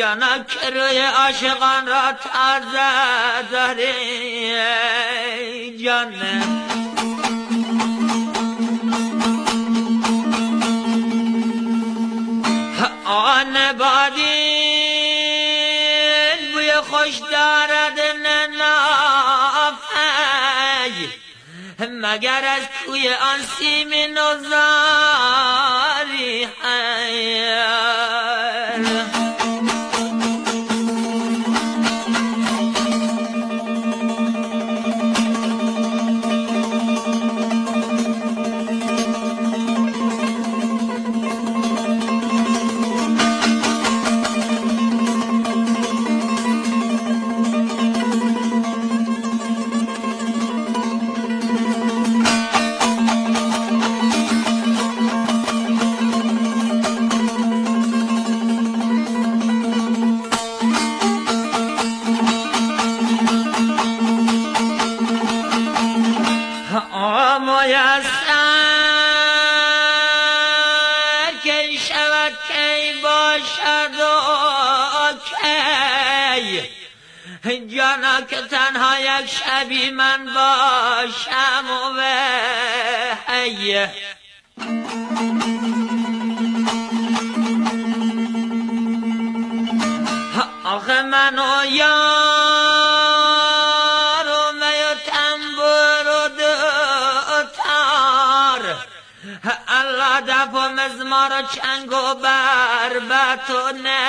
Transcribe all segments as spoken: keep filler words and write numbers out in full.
جانک روی عاشقان را تازه داری جانم آن بادی بوی خوش دارد نافی مگر از کوی آن سیمین نوزاری جانا که تنها یک شبی من باشم و هی آخه من و یار و می و تنبور و دوتار الله دف و مزمار و چنگ و بربط و نه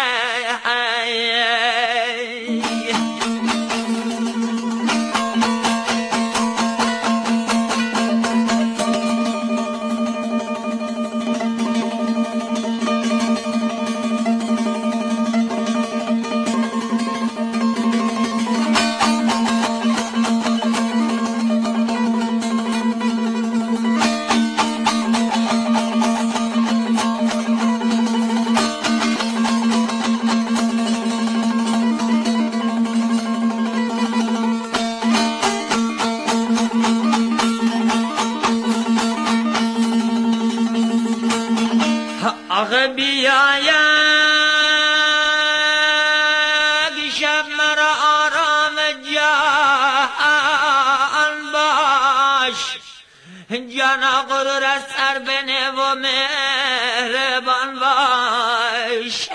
آخه بیاید شب مرا آرام جان باش جانا غرور از سر بنه و مهربان باش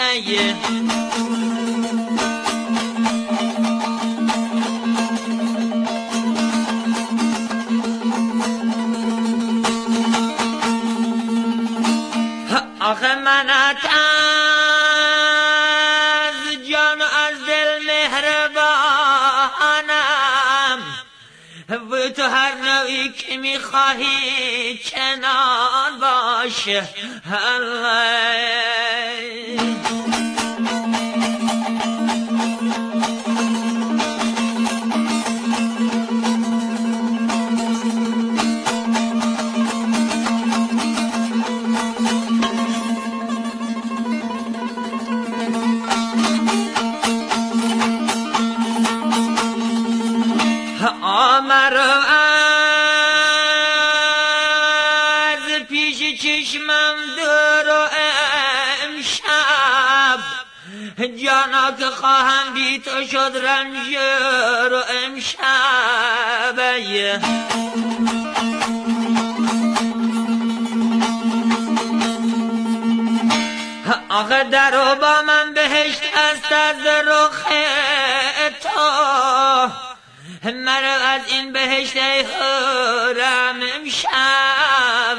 آخه منت از جان و از دل مهربانم و تو هر نوعی که میخواهی کنار باشه الله آمر از پیش چشمم دور و امشب جانا که خواهم بی تو شد رنجور و امشب آخه در و با من بهشت است از رخ تو مرا از این بهشت حرم امشب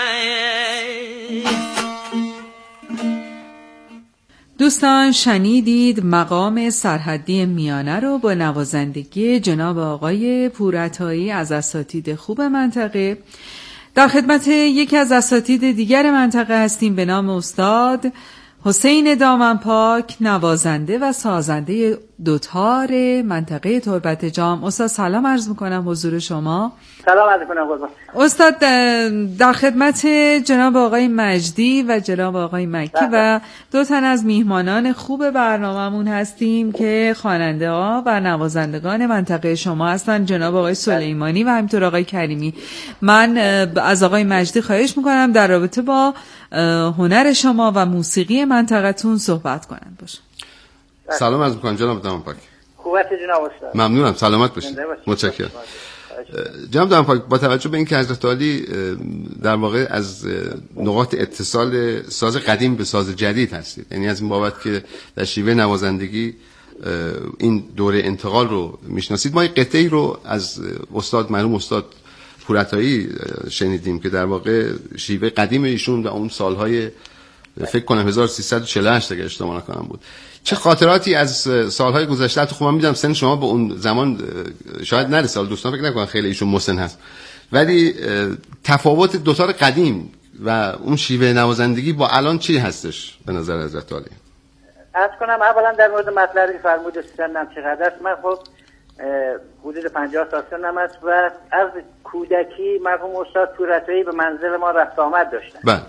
دوستان شنیدید مقام سرحدی میانه رو با نوازندگی جناب آقای پورعطایی از اساتید خوب منطقه. در خدمت یکی از اساتید دیگر منطقه هستیم به نام استاد حسین دامنپاک، نوازنده و سازنده دوتار منطقه تربت جام. استاد سلام عرض میکنم حضور شما. سلام عرض میکنم قربان. استاد در خدمت جناب آقای مجدی و جناب آقای مکی و دو تن از میهمانان خوب برنامه‌مون هستیم که خواننده ها و نوازندگان منطقه شما هستن، جناب آقای سلیمانی و همینطور آقای کریمی. من از آقای مجدی خواهش میکنم در رابطه با هنر شما و موسیقی منطقه‌تون صحبت کنن باشه. سلام عرض می‌کنم جناب دامنپاک. خوبت جناب استاد؟ ممنونم، سلامت باشید. متشکرم. جناب دامنپاک، با توجه به اینکه حضرت عالی در واقع از نقاط اتصال ساز قدیم به ساز جدید هستید، یعنی از این بابت که در شیوه نوازندگی این دوره انتقال رو میشناسید، ما یک قطعه‌ای رو از استاد مرحوم استاد پورعطایی شنیدیم که در واقع شیوه قدیم ایشون و اون سالهای فکر کنم هزار و سیصد و چهل و هشت اگه اشتباه نکنم بود. چه خاطراتی از سالهای گذشته؟ تو خوبم میدونم سن شما به اون زمان شاید نرسه، دوستان فکر نکنن خیلی ایشون مسن هست، ولی تفاوت دوتار قدیم و اون شیوه نوازندگی با الان چی هستش به نظر حضرت عالی؟ عرض کنم اولا در مورد مطلبی که فرمودید سنم چقدر است، من خب حدود پنجاه سال سنم است و از کودکی مرحوم استاد پورعطایی به منزل ما رفت آمد داشتن. بله.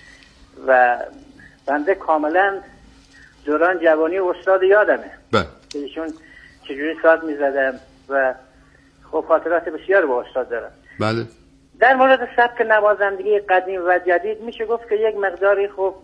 و بنده کاملا دوران جوانی استاد یادمه. بله. که ایشون چجوری ساز میزدن و خب خاطرات بسیار با استاد دارم. بله. در مورد سبک نوازندگی قدیم و جدید میشه گفت که یک مقداری خب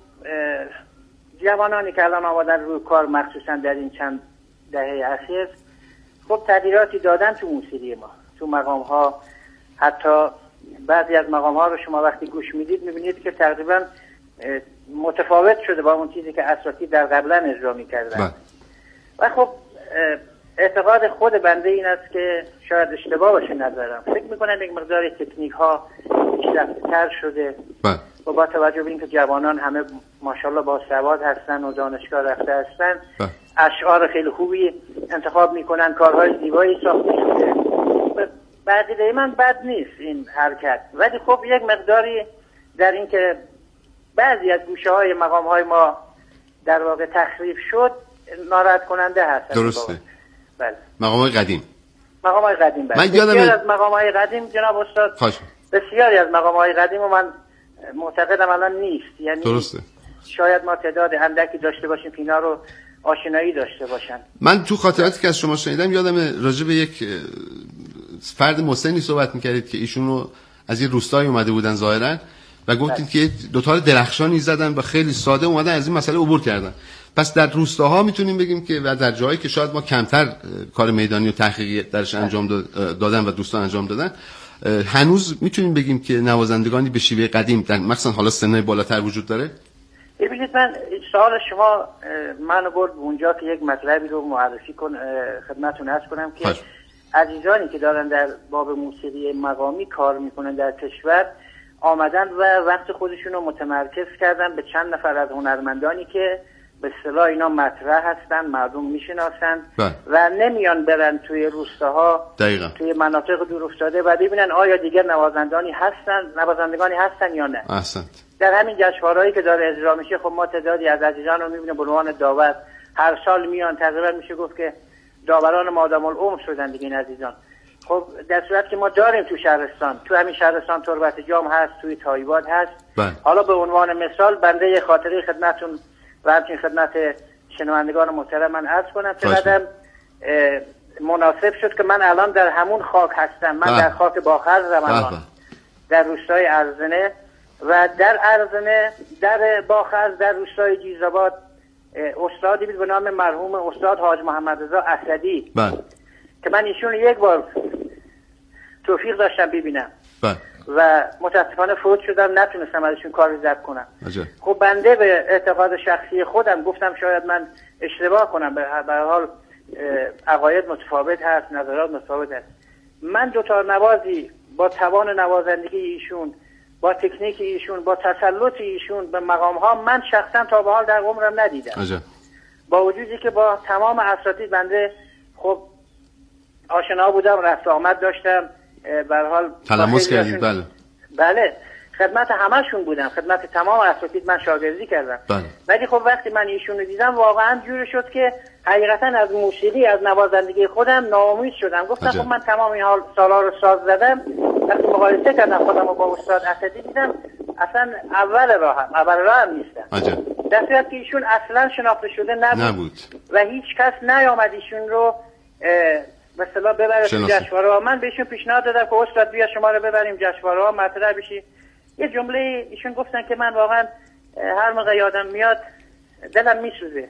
جوانانی که الان آمدن روی کار مخصوصا در این چند دهه اخیر خب تغییراتی دادن تو موسیقی ما، تو مقام ها. حتی بعضی از مقام ها رو شما وقتی گوش میدید میبینید که تقریبا متفاوت شده با اون چیزی که اساتید در قبلا اجرا میکردن. و خب اعتقاد خود بنده این است که شاید اشتباه باشه نظرم، فکر میکنم یک مقدار تکنیک ها پیشرفته‌تر شده و با توجه به اینکه جوانان همه ماشاءالله با سواد هستن و دانشگاه رفته هستن، اشعار خیلی خوبی انتخاب میکنن، کارهای زیبایی ساخته شده. بعدی من بد نیست این حرکت، ولی خب یک مقداری در این که بعضی از گوشه های مقام های ما در واقع تخریب شد ناراحت کننده هست. درسته. بله. مقام های قدیم مقام های قدیم بله. من یادم بسیار از مقام های قدیم جناب استاد خواهش. بسیاری از مقام های قدیم و من معتقدم الان نیست، یعنی درسته. شاید ما تعداد اندکی داشته باشیم که اینا رو آشنایی داشته باشن. من تو خاطراتی که از شما شنیدم یادم راجع به یک فرد مسنی صحبت میکردید که ایشون رو از یه روستایی اومده بودن ظاهرا و گفتید که دو تا درخشانی زدن و خیلی ساده اومدن از این مسئله عبور کردن. پس در روستاها میتونیم بگیم که و در جایی که شاید ما کمتر کار میدانی و تحقیقی درش انجام دادن و دوستان انجام دادن، هنوز میتونیم بگیم که نوازندگانی به شیوه قدیم در مثلا حالا سنای بالاتر وجود داره. ببینید من سوال شما منو برد اونجا که یک مطلبی رو معرفی کن خدمتتون عرض کنم که خش. عزیزانی که دارن در باب موسیقی مقامی کار میکنن در کشور آمدن و وقت خودشون رو متمرکز کردن به چند نفر از هنرمندانی که به اصطلاح اینا مطرح هستن، مردم میشناسن و نمیان برن توی روستاها دقیقا. توی مناطق دور افتاده و ببینن آیا دیگر نوازندگانی هستن نوازندگانی هستن یا نه. احسنت. در همین جشنواره‌ای که داره اجرا میشه خب ما تعدادی از عزیزان رو میبینیم به عنوان داور هر سال میان، تقریبا میشه گفت که داوران مادام العمر شدن دیگه این عزیزان. خب در صورت که ما داریم تو شهرستان، تو همین شهرستان تربت جام هست، توی تایباد هست. بله. حالا به عنوان مثال بنده یه خاطره خدمتتون و همچنین خدمت شنوندگان محترم من عرض کنم چقدر مناسب شد که من الان در همون خاک هستم. من بله. در خاک باخرزم الان در روستای ارزنه و در ارزنه در باخرز در روستای جیزآباد استادی بود به نام مرحوم استاد حاج محمد رضا اسدی بله. که من ایشون یک بار توفیق داشتم ببینم بله. و متاسفانه فوت شدم، نتونستم ازشون کاری ضبط کنم. عجب. خب بنده به اعتقاد شخصی خودم گفتم شاید من اشتباه کنم، به هر حال عقاید متفاوت هست، نظرات متفاوت هست. من دوتار نوازی با توان نوازندگی ایشون، با تکنیک ایشون، با تسلط ایشون به مقام ها من شخصا تا به حال در عمرم ندیدم. عجب. با وجودی که با تمام اساتید بنده خب آشنا بودم، رفت آمد داشتم، به هر حال تلمس کردید. بله بله خدمت همشون بودم، خدمت تمام اساتید من شاگردی کردم. بله. ولی خب وقتی من ایشون رو دیدم واقعا جوری شد که حقیقتا از موسیقی از نوازندگی خودم ناامید شدم. گفتم خب من تمام این حال سالا رو ساز زدم، وقتی مقایسه کردم خودم رو با استاد اسدی دیدم اصلا اول راهم اول راهم نیستم. عجب. در صورتی که ایشون اصلا شناخته شده نبود, نبود. و هیچ کس نیامد ایشون رو به اصطلاح ببره تو جشنواره. من بهشون پیشنهاد دادم که استاد بیا شما رو ببریم جشنواره مطرح بشی. یه جمله ایشون گفتن که من واقعا هر موقع یادم میاد دلم میسوزه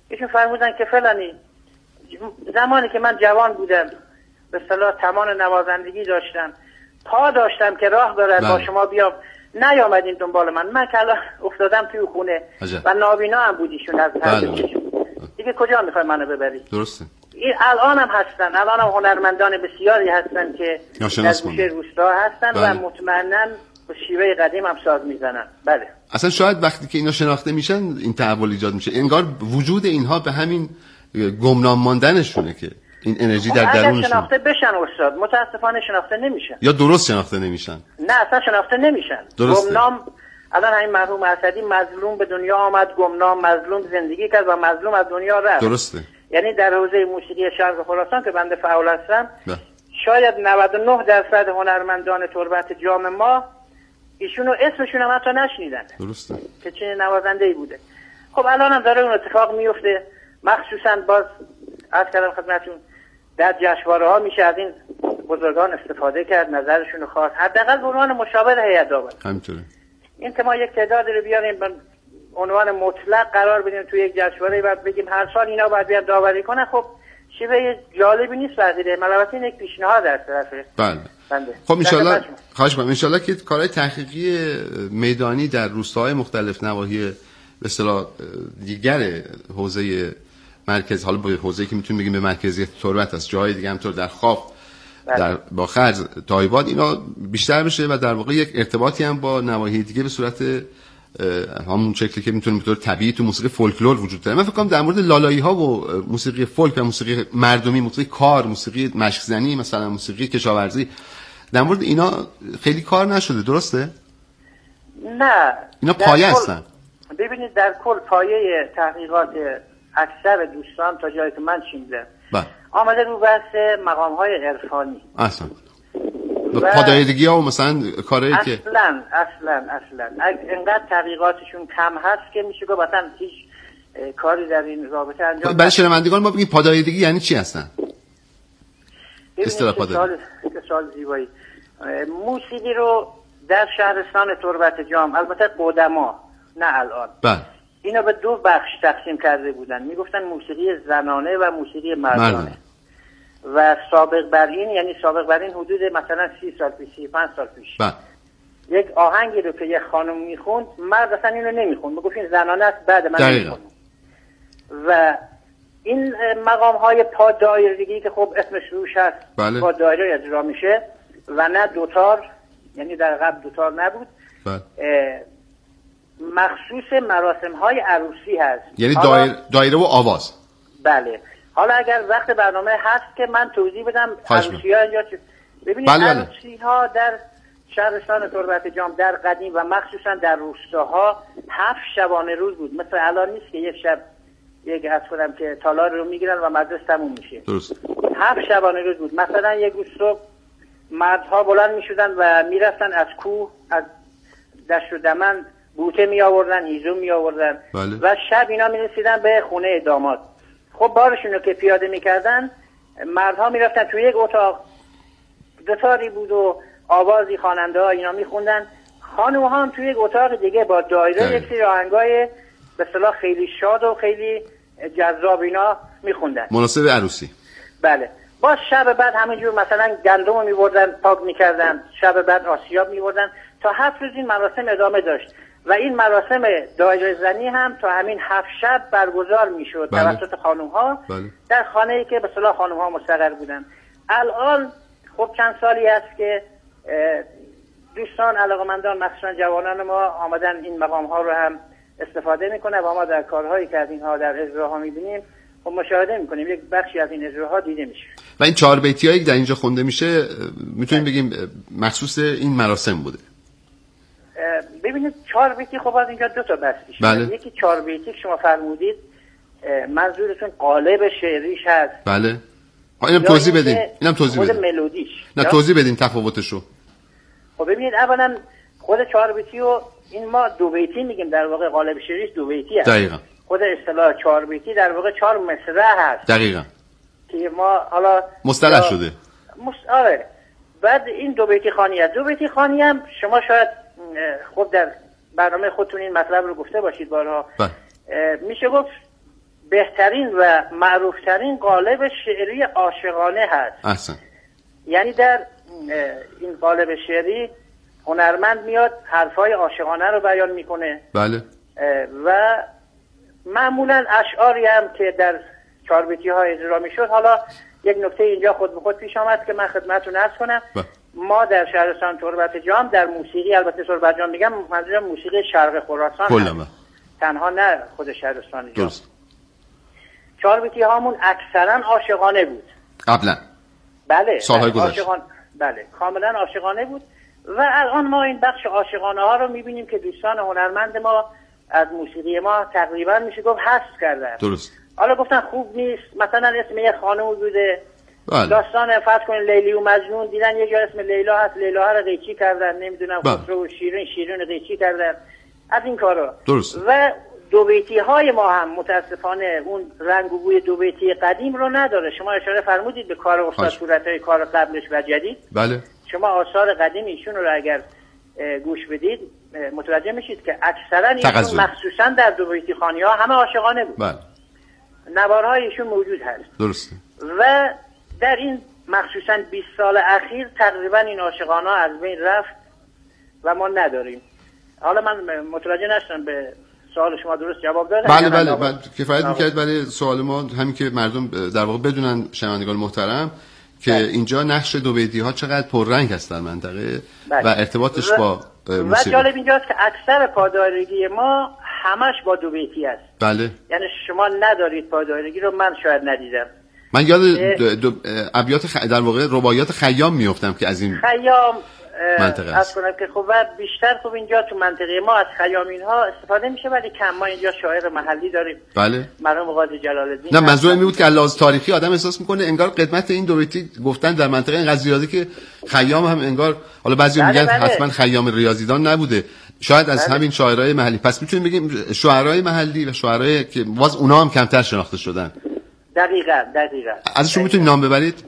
ایشون فرمودن که فلانی زمانی که من جوان بودم به اصطلاح توان نوازندگی داشتم، پا داشتم که راه برد با شما بیام، نیامدین دنبال من، من که الان افتادم توی خونه عجب. و نابینا هم بودیشون از تربیتشون، دیگه کجا میخوای منو ببری؟ درسته. این الان هم هستن، الان هم هنرمندان بسیاری هستن که در گوشه روستا هستن بله. و مطمئناً به شیوه قدیم هم ساز میزنن. بله. اصلا شاید وقتی که اینا شناخته میشن این تحول ایجاد میشه، انگار وجود اینها به همین گمنام ماندنشونه که این انرژی در درونشون. اگر شناخته بشن استاد، متاسفانه شناخته نمیشن. یا درست شناخته نمیشن. نه اصلا شناخته نمیشن. گمنام الان همین مرحوم اسدی مظلوم به دنیا آمد، گمنام مظلوم زندگی کرد و مظلوم از دنیا رفت. درسته. یعنی در حوزه موسیقی شرق خراسان که بنده فعال هستم ده. شاید نود و نه درصد هنرمندان تربت جام ما ایشونو اسمشون هم حتی نشنیدن. درسته. که چه نوازنده‌ای بوده. خب الان هم داره اون اتفاق میفته، مخصوصا باز عرض کردم خدمتتون در جشنواره ها میشه از این بزرگان استفاده کرد، نظرشون رو خواست، حداقل به عنوان مشاور هیئت داور. همینطوره. این که ما یک تعدادی رو بیاریم به عنوان مطلق قرار بدیم توی یک جشنواره بعد بگیم هر سال اینا باید بیان داوری کنن، خب شیوه جالبی نیست وزیره. البته این یک پیشنهاد از طرف بله. بنده. خب ان شاءالله خواهش می‌کنم ان شاءالله که کارهای تحقیقی میدانی در روستاهای مختلف نواحی به اصطلاح دیگر حوزه مرکز، حالا به حوزه‌ای که میتونیم بگیم به مرکزیت تربت است، جاهای دیگه همطور در خاف در با خرج تایباد اینا بیشتر بشه و در واقع یک ارتباطی هم با نواحی دیگه به صورت همون شکلی که میتونیم به طور طبیعی تو موسیقی فولکلور وجود داره. من فکر کنم در مورد لالایی ها و موسیقی فولک و موسیقی مردمی، موسیقی کار، موسیقی مشق زنی، مثلا موسیقی کشاورزی، در مورد اینا خیلی کار نشده، درسته؟ نه اینا پایه هستن. ببینید در کل پایه تحقیقات اکثر دوستان تا جایی که من شنیدم آمده رو بحث مقام های عرفانی. اصلا پادایدگی ها و مثلا کارهایی که اصلا اصلا اصلا اینقدر تحقیقاتشون کم هست که میشه گفت مثلا هیچ کاری در این رابطه انجام. برای شنوندگان ما بگیم پادایدگی یعنی چی هستن؟ اصطلاح پادایدگی سوال زیبایی. موسیقی رو در شهرستان تربت جام، البته قدما نه الان، بله، اینا به دو بخش تقسیم کرده بودن، میگفتن موسیقی زنانه و موسیقی مردانه. مردانه. و سابق بر این، یعنی سابق بر این حدود مثلا سی سال پیش، سی پنج سال پیش با. یک آهنگی رو که یک خانم میخوند، مرد اصلا اینو نمیخوند، میگفت این زنانه است، بعد من میخوند. و این مقام های پا دایرگی که خب اسمش روش هست، بله. پا دایره اجرا میشه و نه دوتار، یعنی در قبل دوتار نبود، بله. مخصوص مراسم های عروسی هست، یعنی دایر... دایره و آواز. بله. حالا اگر وقت برنامه هست که من توضیح بدم عروسی ها اینجا چه... ببینید بله بله. عروسی ها در شهرستان تربت جام در قدیم و مخصوصا در روستاها هفت شبانه روز بود، مثل الان نیست که یک شب یک از خودم که تالار رو میگیرن و مدرسه تموم میشه. درست. هفت شبانه روز بود. مثلا یک روز صبح مردها بلند میشدن و میرفتن از کوه، از دشت و دمن بوته می آوردن، هیزم می آوردن بله. و شب اینا می رسیدن به خونه داماد. خب بارشون رو که پیاده می کردن، مردها می رفتن توی یک اتاق، دوتاری بود و آوازی خواننده ها اینا می خوندن، خانم ها هم توی یک اتاق دیگه با دایره یک سری آهنگای به اصطلاح خیلی شاد و خیلی جذاب اینا می خوندن، مناسب عروسی. بله. باز شب بعد همینجور مثلا گندم رو می بردن پاک می کردن، شب بعد آسیاب می بردن، تا هفت روز این مراسم ادامه داشت و این مراسم دایره زنی هم تا همین هفت شب برگزار میشد توسط خانم ها در خانه ای که به اصطلاح خانم ها مستقر بودن. الان خب چند سالی است که دوستان علاقمندان مخصوصا جوانان ما آمدن این مقام ها رو هم استفاده میکنه و ما در کارهایی که از اینها در اجراها میبینیم خب مشاهده میکنیم یک بخشی از این اجراها دیده میشه. و این چهار بیتی هایی که در اینجا خونده میشه میتونیم بگیم مخصوص این مراسم بوده. ببینید چهار بیتی خب از اینجا دو تا بحث میشه. بله. یکی چهار بیتی که شما فرمودید منظورتون قالب شعریش هست. بله. اینم توضیح بدین. اینم توضیح بدین. خود ملودیش. نه توضیح بدین تفاوتشو. خب ببینید اولا خود چهار بیتی و این ما دو بیتی میگیم، در واقع قالب شعریش دو بیتی هست. دقیقاً. خود اصطلاح چهار بیتی در واقع چهار مصرع هست. دقیقاً. که ما حالا مصطلح شده. مست... آره. بعد این دو بیتی خوانی هست. دو بیتی خوانی هم شما شاید خب در برنامه خودتون این مطلب رو گفته باشید بارها. میشه گفت بهترین و معروفترین قالب شعری عاشقانه هست. احسن. یعنی در این قالب شعری هنرمند میاد حرفای عاشقانه رو بیان میکنه. بله. و معمولا اشعاری هم که در چاربیتی ها اجرا میشد. حالا یک نکته اینجا خود به خود پیش آمد که من خدمتتون عرض کنم. با. ما در شهرستان تربت جام در موسیقی، البته تربت جام میگم منظورم موسیقی شرق خراسان هست، تنها نه خود شهرستان جام. چاربیتی هامون اکثرا عاشقانه بود قبلا. بله سالهای گذشته. عاشقان... بله کاملا عاشقانه بود و الان ما این بخش عاشقانه ها رو میبینیم که دوستان هنرمند ما از موسیقی ما تقریبا میشه گفت حذف کردن. درست. حالا گفتن خوب نیست، مثلا اسم یه خانم بوده، بله. داستان فرض کنین لیلی و مجنون، دیدن یه جا اسم لیلا هست، لیلا رو قیچی کردن، نمیدونم بله. خسرو و شیرین شیرین قیچی کردن، از این کارا. درست. و دو بیتی های ما هم متاسفانه اون رنگ و بوی دو بیتی قدیم رو نداره. شما اشاره فرمودید به کار استاد صورتای کار قبلش و جدید. بله. شما آثار قدیم ایشون رو اگر گوش بدید متوجه میشید که اکثرا ایشون مخصوصا در دو بیتی خوانی ها همه عاشقانه بود. بله. نوارهای ایشون موجود هست. درسته. و در این مخصوصا بیست سال اخیر تقریبا این عاشقانه از بین رفت و ما نداریم. حالا من متوجه نشدم به سوال شما درست جواب دادم. بله بله, بله. کفایت میکرد برای سوال ما همین که مردم در واقع بدونن شنوندگان محترم که بله. اینجا نقش دو بیتی ها چقدر پررنگ هست در منطقه بله. و ارتباطش و با موسیقی. و جالب اینجاست که اکثر پادارگی ما همش با دو بیتی است. بله. یعنی شما ندارید پادارگی رو، من شاید ندیدم. من یاد ابیات خ... در واقع رباعیات خیام میافتم که از این خیام منطقه است. کنم که خب بیشتر خب اینجا تو منطقه ما از خیامین ها استفاده میشه، ولی کم. ما اینجا شاعر محلی داریم. بله. مرحوم قاضی جلال الدین. نه منظور این بود که لحاظ تاریخی آدم احساس میکنه انگار قدمت این دو بیتی گفتن در منطقه اینقدر زیاده که خیام هم انگار، حالا بعضی بله میگن بله. حتما خیام ریاضیدان نبوده، شاید از بله. همین شاعرای محلی. پس میتونیم بگیم شاعرای محلی و شاعرای که باز اونها هم کمتر شناخته شدن. دقیقاً دقیقاً. ازشون میتونید نام ببرید؟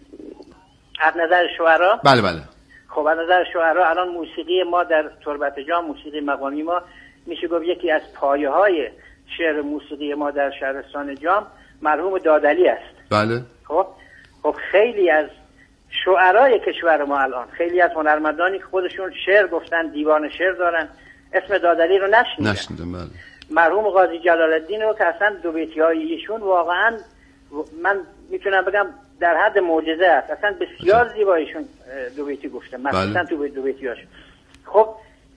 از نظر شاعرها؟ بله بله. خب از نظر شاعرها الان موسیقی ما در تربت جام، موسیقی مقامی ما میشه گفت یکی از پایه‌های شعر موسیقی ما در شهرستان جام مرحوم دادلی است. بله. خب خب خیلی از شاعرای کشور ما الان، خیلی از هنرمندانی که خودشون شعر گفتن، دیوان شعر دارن، اسم دادلی رو نشنیدن. نشنیدم بله. مرحوم قاضی جلال الدین رو که اصلا دو بیتی‌های ایشون واقعا من میتونم بگم در حد معجزه است. اصلا بسیار زیبایشون دو بیتی گفته، مثلا تو دو بیتی‌هاش. خب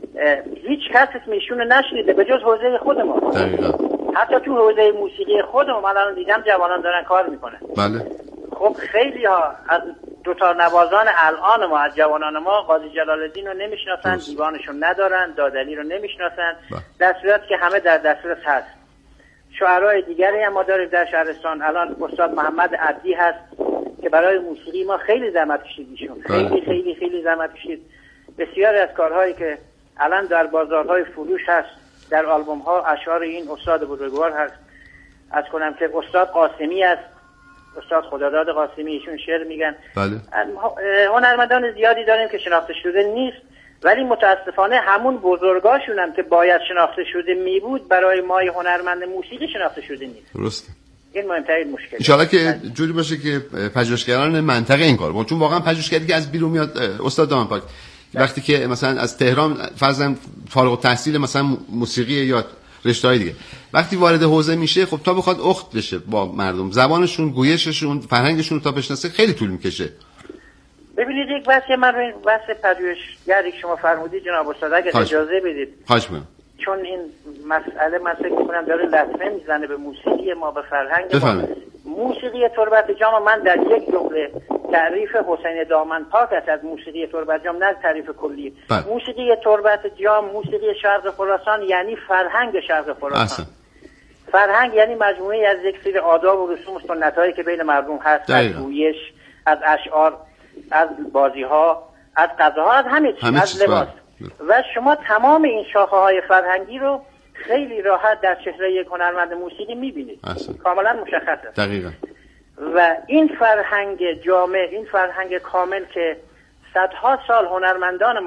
هیچ کس اسم ایشون رو نشنیده به جز حوزه خود ما. دقیقاً. حتی تو حوزه موسیقی خودمون من الان دیدم جوانان دارن کار میکنن. بله. خب خیلی ها از دو تا نوازان الان ما، از جوانان ما، قاضی جلال الدین رو نمیشناسن، دیوانشون ندارن، دادلی رو نمیشناسن، در صورتی که همه در دسترس هست. شاعرای دیگری هم ما داریم در شهرستان. الان استاد محمد عبدی هست که برای موسیقی ما خیلی زحمت کشید ایشون. خیلی خیلی خیلی زحمت کشید. بسیاری از کارهایی که الان در بازارهای فروش هست، در آلبوم ها اشعار این استاد بزرگوار هست. از کنم که استاد قاسمی است، استاد خداداد قاسمی، ایشون شعر میگن. بله. هنرمندان زیادی داریم که شناخته شده نیست، ولی متاسفانه همون بزرگاشون هم که باید شناخته شده می بود برای ما هنرمند موسیقی شناخته شده نیست. درسته. این مهمترین مشکل. ان شاءالله که جوری باشه که پژوهشگران منطقه این کار، چون واقعا پژوهشگری که از بیرون میاد استاد دامنپاک وقتی که مثلا از تهران فرضاً فارغ التحصیل مثلا موسیقی یا رشته‌های دیگه وقتی وارد حوزه میشه، خب تا بخواد اخت بشه با مردم، زبانشون، گویششون، فرهنگشون تا بشناسه خیلی طول میکشه. ببینید یک بحث من رو این بحث پژوهشگری که شما فرمودید جناب استاد اگه اجازه بدید، خواهش می‌کنم، چون این مسئله من فکر می‌کنم داره لطمه میزنه به موسیقی ما، به فرهنگ ما. موسیقی تربت جام من در یک جمله تعریف حسین دامنپاک است از موسیقی تربت جام، نه تعریف کلی. بله. موسیقی تربت جام، موسیقی شرق خراسان یعنی فرهنگ شرق خراسان. اصلا. فرهنگ یعنی مجموعه از یک سری آداب و رسوم و سنت‌هایی که بین مردم هست، از گویش، از اشعار، از بازی‌ها، از غذاها، از همه چیز، از لباس. و شما تمام این شاخه‌های فرهنگی رو خیلی راحت در چهره یک هنرمند موسیقی می‌بینید. کاملا مشخص است. دقیقاً. و این فرهنگ جامع، این فرهنگ کامل که صدها سال هنرمندان ما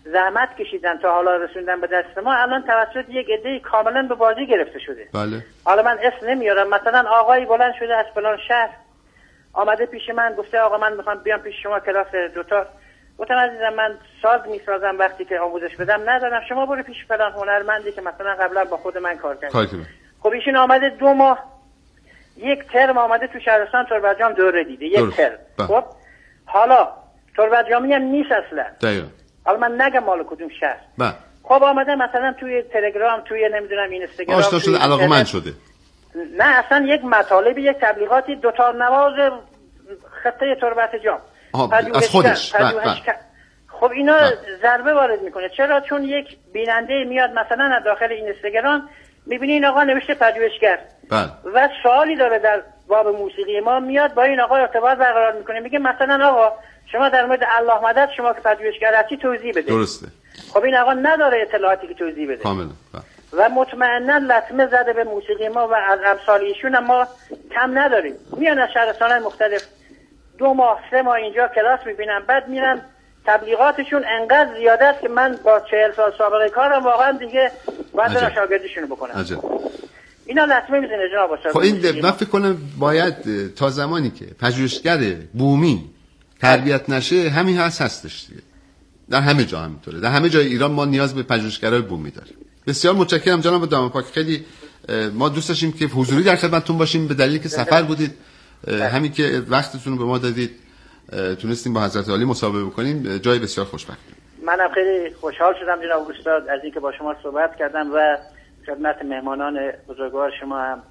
زحمت کشیدن تا حالا رسوندن به دست ما، الان توسط یک عده کاملا به بازی گرفته شده. بله. حالا من اسم نمیارم، مثلا آقایی بلند شده از فلان شهر آمده پیش من گفته آقا من میخوام بیام پیش شما کلاس دوتا. گفتم عزیزم من ساز میسازم وقتی که آموزش بدم ندارم، شما برو پیش فلان هنرمندی که مثلا قبلا با خود من کار کرد. خب ایشون آمده دو ماه یک ترم آمده تو شهرستان تربتجام دوره دیده، یک ترم. خب حالا تربتجامی هم نیست اصلا. دقیقاً. حالا من نگم مال کدوم شهر. بله. خب آمده مثلا توی تلگرام، توی نمیدونم اینستاگرام آشنا شده، علاقه‌مند شده. نه اصلا یک مطالبی، یک تبلیغاتی دوتار نواز خطه تربتجام از خودش. بله. خب اینا ضربه وارد میکنه. چرا؟ چون یک بیننده میاد مثلا از داخل اینستاگرام میبینی این آقا نوشته پژوهشگر بله. و سوالی داره در باب موسیقی ما، میاد با این آقا ارتباط برقرار میکنه، میگه مثلا آقا شما در مورد الله مدد شما که پژوهشگر هستی توضیح بده. درسته. خب این آقا نداره اطلاعاتی که توضیح بده کاملا. و مطمئنا لطمه زده به موسیقی ما و از امثال ایشون هم ما کم نداریم. میان از شهرستان‌های مختلف دو ماه سه ماه اینجا کلاس میبینم، بعد میرن تبلیغاتشون انقدر زیاده است که من با چهل سال سابقه کارم واقعا دیگه باید برم شاگردیشونو بکنم. عجب. اینا لطمه میزنه جناب استاد. خب این من فکر کنم باید تا زمانی که پژوهشگر بومی تربیت نشه همین هست هستش دیگه. در همه جا همینطوره. در همه جای ایران ما نیاز به پژوهشگرای بومی داریم. بسیار متشکرم جناب دامنپاک. خیلی ما دوست داشتیم که حضوری در خدمتتون باشیم به دلیلی که سفر بودید. همین که وقتتون رو به ما دادید تونستیم با حضرت عالی مصاحبه بکنیم، جای بسیار خوشبختیم. منم خیلی خوشحال شدم جناب استاد از اینکه با شما صحبت کردم و خدمت مهمانان بزرگوار شما هم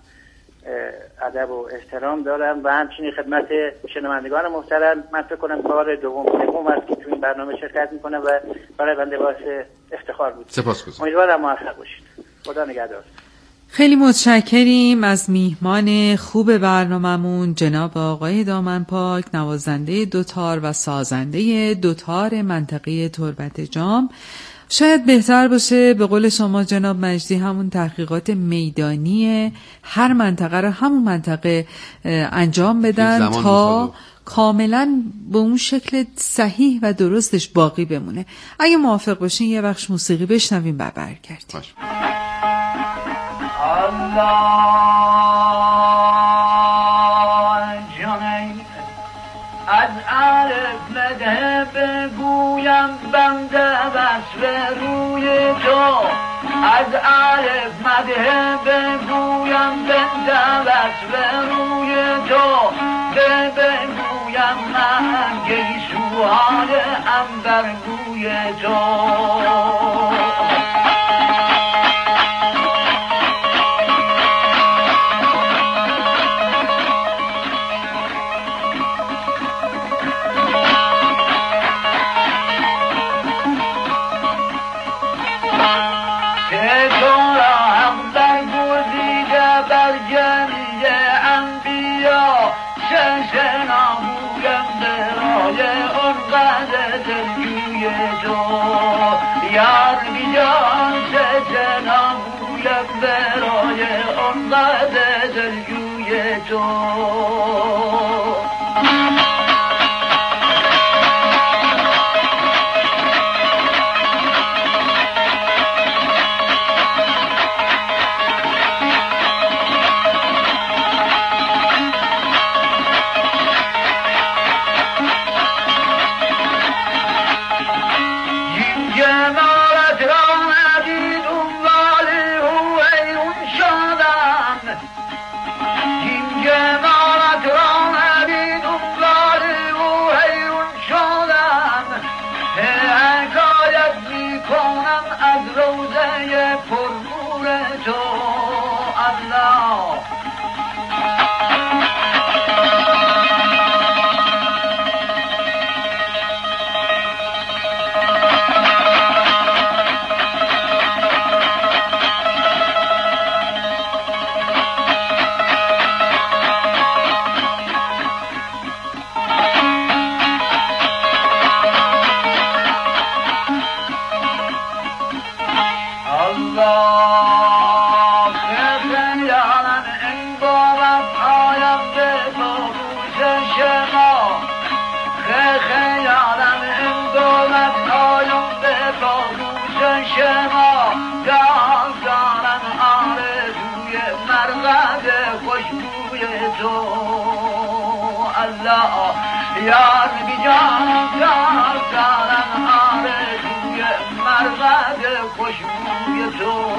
ادب و احترام دارم و همچنین خدمت شنوندگان محترم. من فکر کنم کار دوم سوم است که تو این برنامه شرکت میکنم و برای بنده باعث افتخار بود. سپاسگزارم. امیدوارم موفق باشید. خدا نگهدار. خیلی متشکریم از میهمان خوب برنامه‌مون جناب آقای دامنپاک، نوازنده دوتار و سازنده دوتار منطقه تربتجام. شاید بهتر باشه به قول شما جناب مجدی همون تحقیقات میدانی هر منطقه رو همون منطقه انجام بدن تا بخواد. کاملا به اون شکل صحیح و درستش باقی بمونه. اگه موافق باشین یه بخش موسیقی بشنویم و برگردیم. الله جانه از عرف مده بگویم بنده وصل روی تو، از عرف مده بگویم بنده وصل روی تو، به بگویم من گیسوهای عنبر بوی تو. یار بیان سجنم بویم برای انقدر دلجوی تو. خیالم این دولت آیم به الله یار بی جان جان جانم آرزوی مرغد خوشبوی تو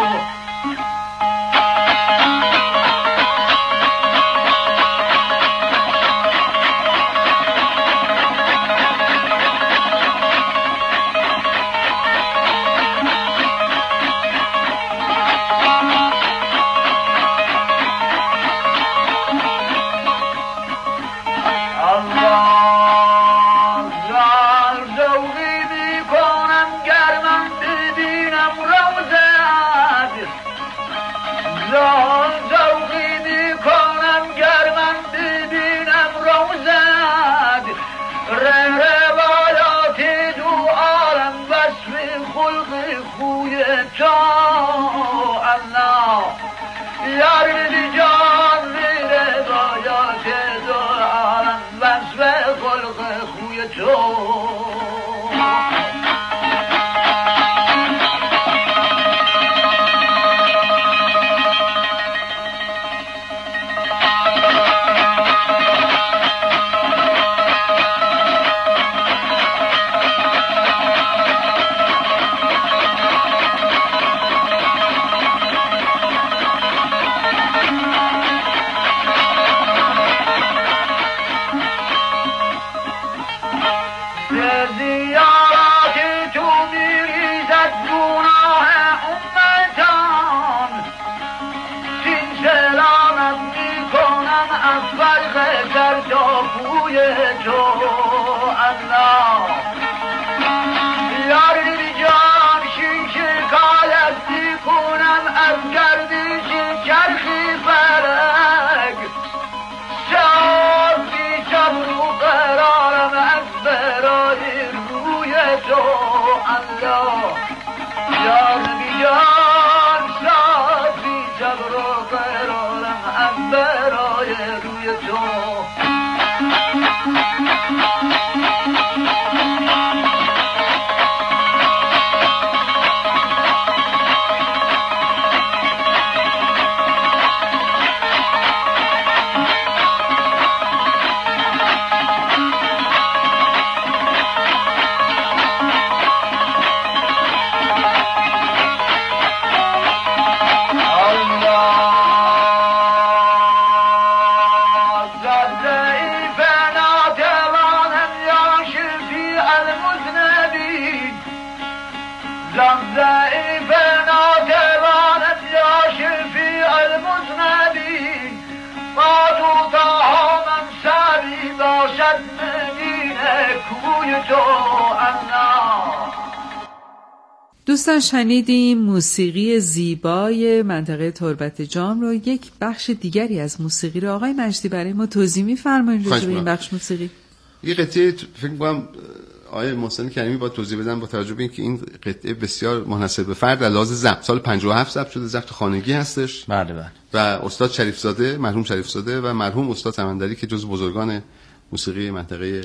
دوستان شنیدیم موسیقی زیبای منطقه تربت جام رو. یک بخش دیگری از موسیقی رو آقای مجدی برای ما توضیح می‌فرمایید راجع به این بخش موسیقی؟ یه قطعه فکر می‌کنم آقای محسن کریمی با توضیح بدن با توجه به اینکه این قطعه بسیار منحصر به فرد در لحاظ ضبط سال پنجاه و هفت ضبط شده، ضبط خانگی هستش. بله بله. و استاد شریف زاده، مرحوم شریف زاده و مرحوم استاد سمندری که جزو بزرگان موسیقی منطقه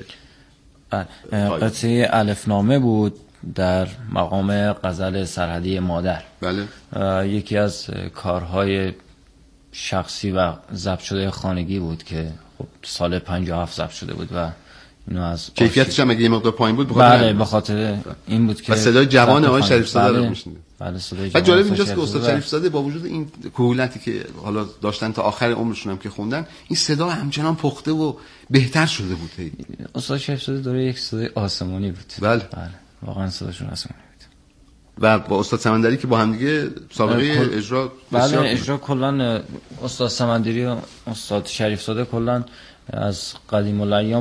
قطعه الفنامه بود در مقام غزل سرحدی مادر. بله. یکی از کارهای شخصی و ضبط شده خانگی بود که خب سال پنجاه و هفت ضبط شده بود و اینو از کیفیتش هم اگه یه مقدار پایین بود بخاطر بله به خاطر این بود که و صدای جوان آقای شریف زاده رو میشنید. بله صدای جوان. و جالب اینجاست که استاد شریف زاده با وجود این کهولتی که حالا داشتن تا آخر عمرشون هم که خوندن، این صدا همچنان پخته و بهتر شده بود. استاد شریف زاده داره یک صدای آسمانی بود. بله. بله واقعا صداشون آسمانی بود. و با استاد سمندری که با هم دیگه سابقه کل... اجرا بله اجرا کلا استاد سمندری و استاد شریف زاده کلا از قدیم الایام